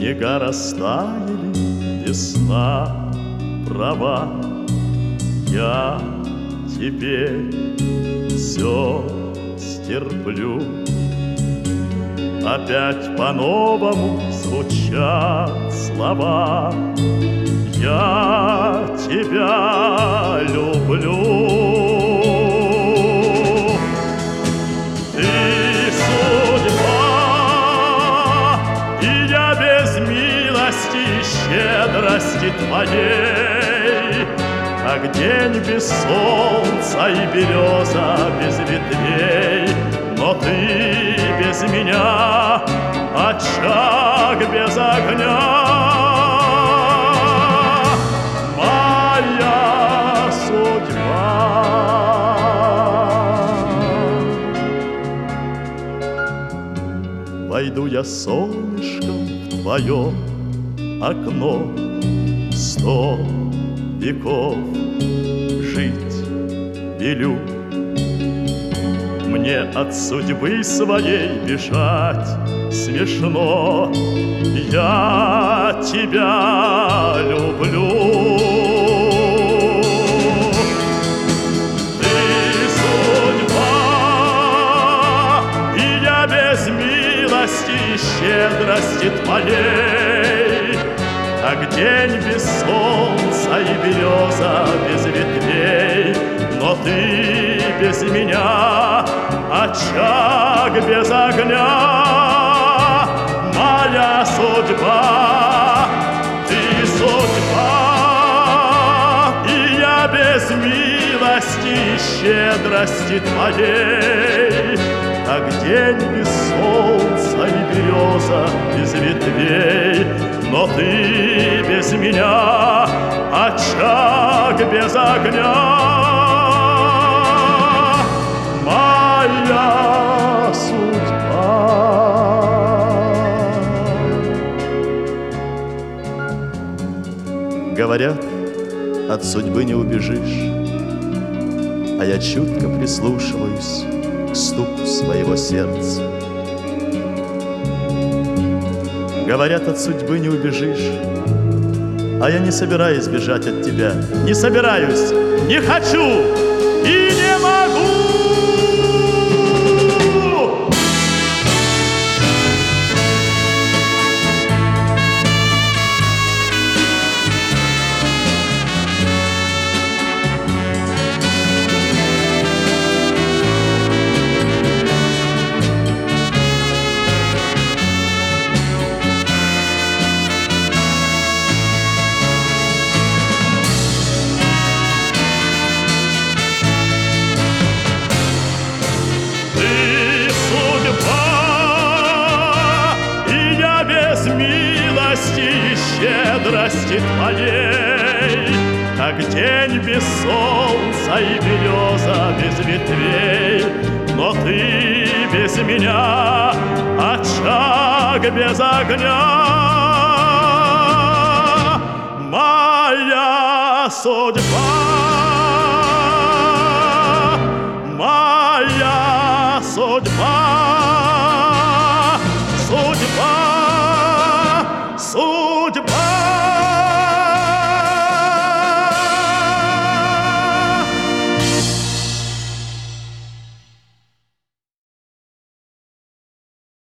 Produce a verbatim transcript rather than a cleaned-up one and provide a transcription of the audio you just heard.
Снега растаяли, весна права. Я теперь все стерплю. Опять по-новому звучат слова. Я тебя люблю. Ты судьба, и я без милости и щедрости твоей, как день без солнца и береза без ветвей. Но ты без меня, очаг без огня. Моя судьба. Войду я солнышком в твое окно, сто веков жить велю. Мне от судьбы своей бежать смешно. Я тебя люблю. Ты судьба, и я без милости и щедрости твоей, как день без солнца и береза без ветвей. Но ты без меня, очаг без огня. Моя судьба, ты судьба, и я без милости и щедрости твоей, как день без солнца и береза без ветвей. Но ты без меня, очаг без огня. Моя судьба. Говорят, от судьбы не убежишь, а я чутко прислушиваюсь к стуку своего сердца. Говорят, от судьбы не убежишь, а я не собираюсь бежать от тебя. Не собираюсь, не хочу и не могу. Щедрости твоей, как день без солнца и береза без ветвей. Но ты без меня, очаг без огня. Моя судьба, моя судьба, судьба, судьба.